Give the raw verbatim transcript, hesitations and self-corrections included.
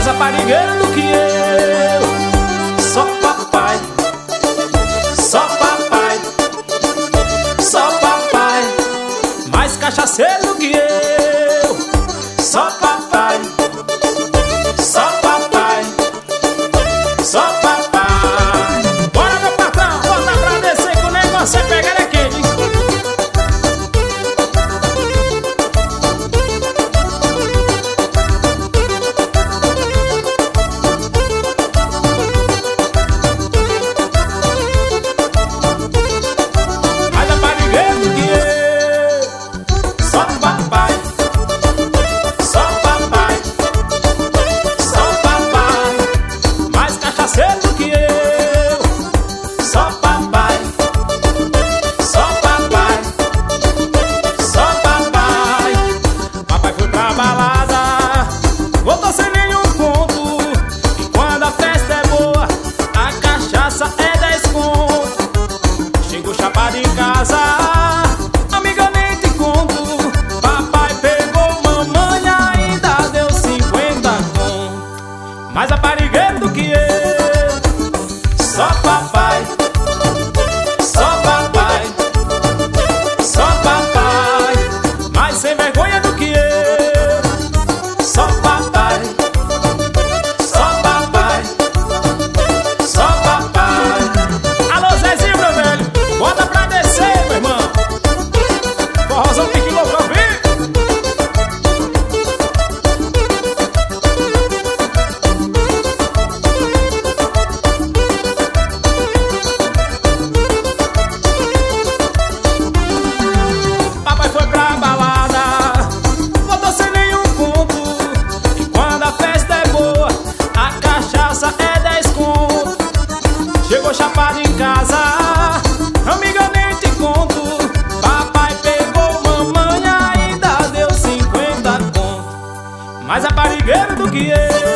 mais aparigueiro do que eu. Só papai, só papai, só papai, mais cachaceiro do que eu. Só papai, só papai, só papai. Bora, meu patrão, bota pra descer que o negócio é pegar é quente. Mais aparigueiro do que eu. Só papai, só papai, só papai, mais cachaceiro do que eu. Só papai, só papai, só papai. Papai foi pra balada, voltou sem nenhum ponto. E quando a festa é boa, a cachaça é dez conto. Chegou chapado em casa, amiga, nem te conto. Papai pegou mamãe e ainda deu cinquenta conto. Mais aparigueiro do que eu. Só papai, só papai, só papai, mais sem vergonha do que eu. Só papai, só papai, só papai. Alô, Zezinho, meu velho, bota pra descer, meu irmão. Forrozão pique louco, ao vivo. Papai foi pra balada, voltou sem nenhum ponto. E quando a festa é boa, a cachaça é dez conto. Chegou chapado em casa, amiga, nem te conto. Papai pegou mamãe e ainda deu cinquenta conto. Mais aparigueiro do que eu.